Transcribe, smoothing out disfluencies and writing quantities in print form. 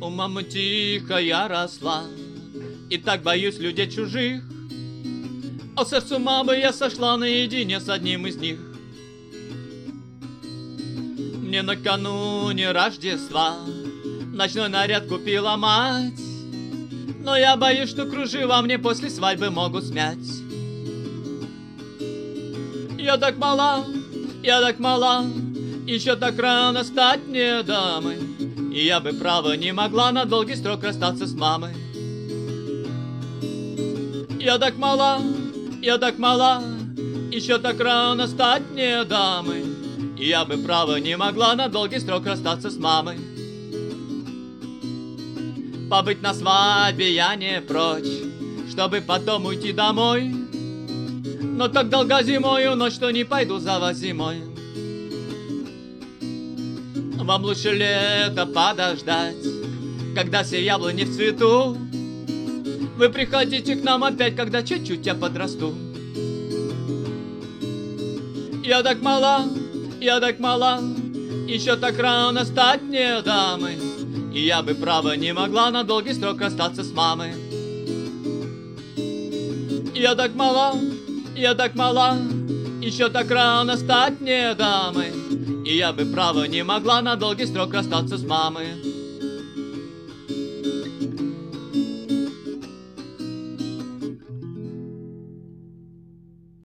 У мамы тихо я росла, и так боюсь людей чужих. А в сердцу мамы я сошла наедине с одним из них. Мне накануне Рождества ночной наряд купила мать, но я боюсь, что кружева мне после свадьбы могут смять. Я так мала, еще так рано стать мне дамой, и я бы, право, не могла на долгий срок расстаться с мамой. Я так мала, еще так рано стать мне дамой, и я бы, право, не могла на долгий срок расстаться с мамой. Побыть на свадьбе я не прочь, чтобы потом уйти домой, но так долго зимою ночь, что не пойду за вас зимой. Вам лучше лето подождать, когда все яблони в цвету. Вы приходите к нам опять, когда чуть-чуть я подрасту. Я так мала, еще так рано стать мне дамой, и я бы, право, не могла на долгий срок расстаться с мамой. Я так мала, еще так рано стать мне дамой, и я бы, право, не могла на долгий срок расстаться с мамой.